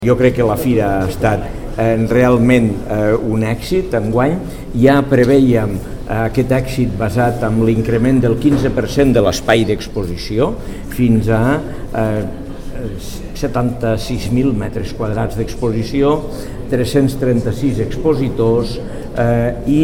Jo crec que la fira ha estat realment un èxit enguany. Ja preveiem aquest èxit basat en l'increment del 15% de l'espai d'exposició fins a 76.000 metres quadrats d'exposició, 336 expositors i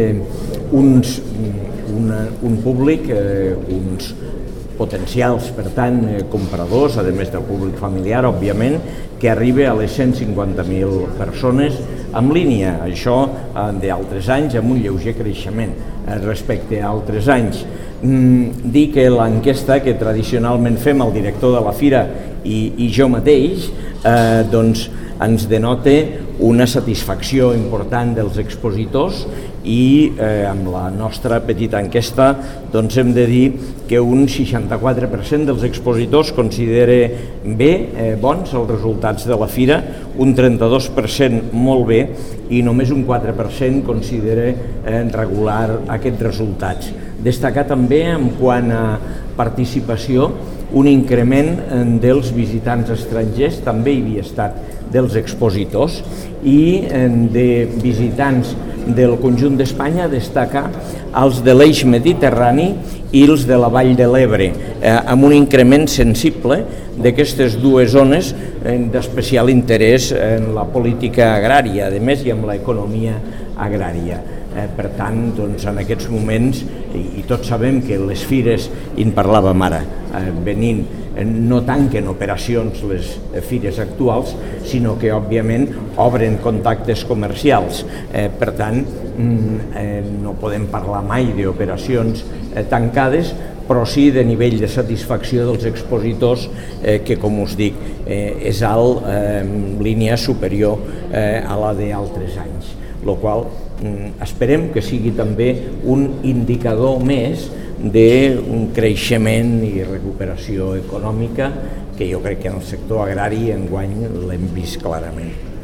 un públic, uns potencials, per tant, compradors, a més del públic familiar, òbviament, que arriba a les 150.000 persones en línia. Això d'altres anys amb un lleuger creixement respecte a altres anys. Dir que l'enquesta que tradicionalment fem el director de la fira i jo mateix doncs ens denota una satisfacció important dels expositors i amb la nostra petita enquesta doncs hem de dir que un 64% dels expositors considera bons els resultats de la fira, un 32% molt bé i només un 4% considera regular aquests resultats. Destacar també en quant a participació un increment dels visitants estrangers, també hi havia estat dels expositors, i de visitants del conjunt d'Espanya destaca els de l'eix mediterrani i els de la Vall de l'Ebre, amb un increment sensible d'aquestes dues zones d'especial interès en la política agrària, a més, i en l'economia agrària. Per tant, doncs, en aquests moments, i tots sabem que les fires, i en parlàvem ara, venint, no tanquen operacions les fires actuals, sinó que, òbviament, obren contactes comercials. Per tant, no podem parlar mai d'operacions tancades, però sí de nivell de satisfacció dels expositors que, com us dic, és alt, en línia superior a la d'altres anys, el qual esperem que sigui també un indicador més d'un creixement i recuperació econòmica que jo crec que en el sector agrari enguany l'hem vist clarament.